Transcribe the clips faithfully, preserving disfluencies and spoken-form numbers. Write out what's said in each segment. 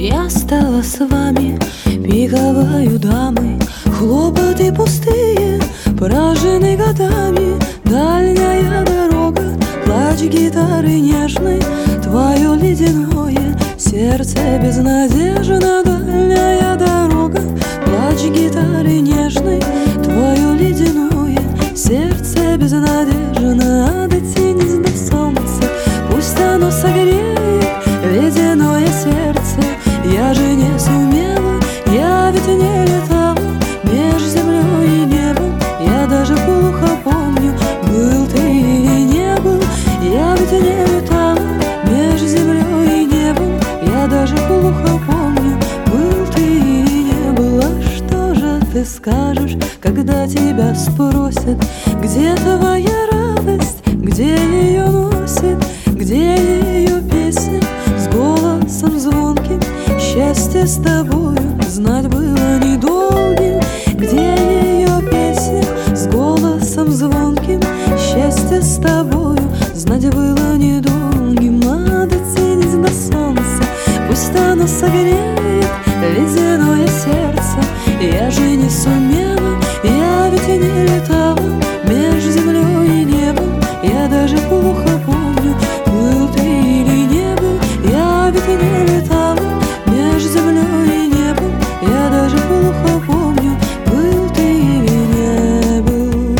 Я стала с вами пиковою дамой. Хлопоты пустые, поражены годами. Дальняя дорога, плач гитары нежной, твое ледяное сердце безнадежно. Дальняя дорога, плач гитары нежной, твое ледяное сердце безнадежно. Дотянись до солнца, пусть оно согреет ледяное сердце. Я же не сумела, я ведь не летала меж землей и небом. Я даже плохо помню, был ты или не был. Я ведь не летала меж землей и небом. Я даже плохо помню, был ты или не был. А что же ты скажешь, когда тебя спросят, где твоя радость, где ее носит, где ее песня с голосом звонким? Счастье с тобою знать было недолгим. Где ее песня с голосом звонким? Счастье с тобою знать было недолгим. А дотянись до солнца, пусть оно согреет ледяное сердце. Я же не сумела, я ведь не летала меж землей и небом. Я даже плохо помню, был ты или не был. Я ведь не летала меж землей и небом. Я даже плохо помню, был ты или не был.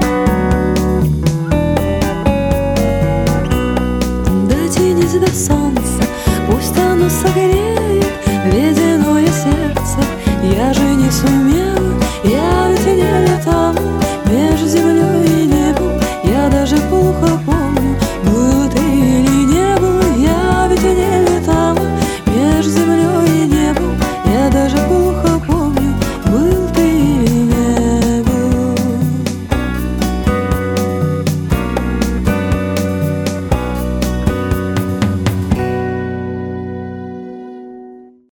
Дотянись до солнца,